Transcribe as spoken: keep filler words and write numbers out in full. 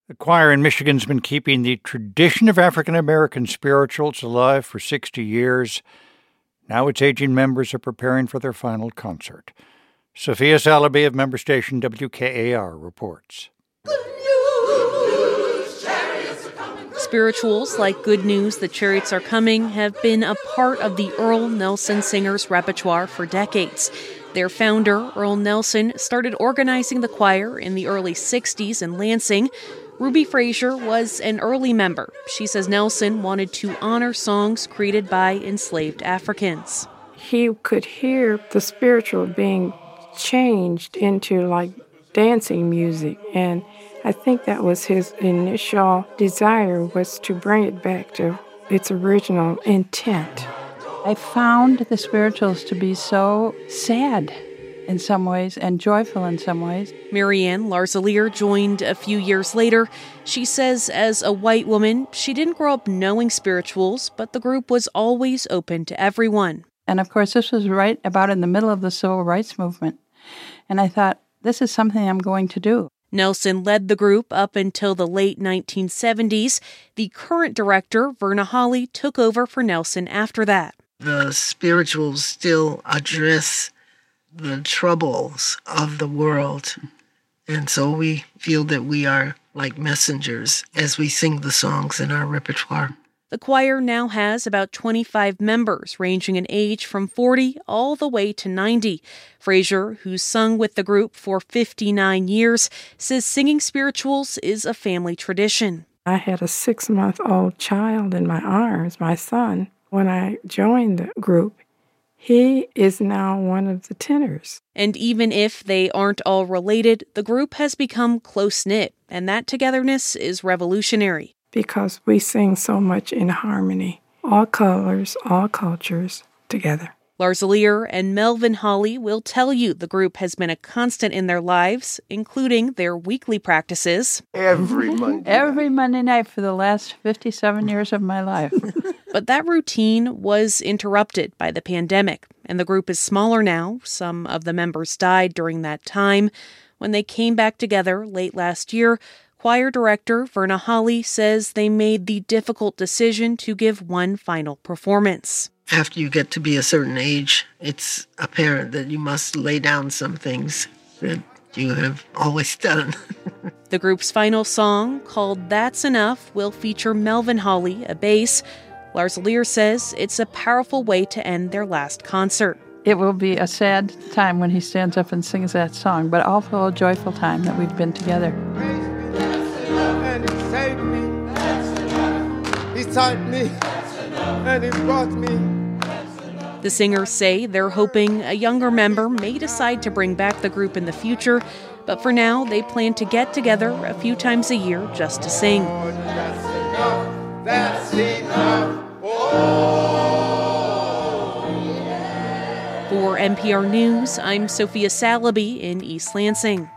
The choir in Michigan's been keeping the tradition of African-American spirituals alive for sixty years. Now its aging members are preparing for their final concert. Sophia Salaby of member station W K A R reports. Spirituals like Good News, The Chariots Are Coming have been a part of the Earl Nelson Singers repertoire for decades. Their founder, Earl Nelson, started organizing the choir in the early sixties in Lansing. Ruby Frazier was an early member. She says Nelson wanted to honor songs created by enslaved Africans. He could hear the spiritual being changed into like dancing music, and I think that was his initial desire, was to bring it back to its original intent. I found the spirituals to be so sad in some ways and joyful in some ways. Marianne Larzalier joined a few years later. She says as a white woman, she didn't grow up knowing spirituals, but the group was always open to everyone. And of course, this was right about in the middle of the civil rights movement. And I thought, this is something I'm going to do. Nelson led the group up until the late nineteen seventies. The current director, Verna Hawley, took over for Nelson after that. The spirituals still address the troubles of the world. And so we feel that we are like messengers as we sing the songs in our repertoire. The choir now has about twenty-five members, ranging in age from forty all the way to ninety. Frazier, who's sung with the group for fifty-nine years, says singing spirituals is a family tradition. I had a six-month-old child in my arms, my son. When I joined the group, he is now one of the tenors. And even if they aren't all related, the group has become close-knit, and that togetherness is revolutionary. Because we sing so much in harmony, all colors, all cultures, together. Larzalier and Melvin Hawley will tell you the group has been a constant in their lives, including their weekly practices. Every Monday Every Monday night for the last fifty-seven years of my life. But that routine was interrupted by the pandemic, and the group is smaller now. Some of the members died during that time. When they came back together late last year, choir director Verna Hawley says they made the difficult decision to give one final performance. After you get to be a certain age, it's apparent that you must lay down some things that you have always done. The group's final song, called That's Enough, will feature Melvin Hawley, a bass. Larzalier says it's a powerful way to end their last concert. It will be a sad time when he stands up and sings that song, but also a joyful time that we've been together. and he saved me. He taught me and he brought me. The singers say they're hoping a younger member may decide to bring back the group in the future, but for now they plan to get together a few times a year just to sing. Oh, that's enough. That's enough. Oh, yeah. For N P R News, I'm Sophia Salaby in East Lansing.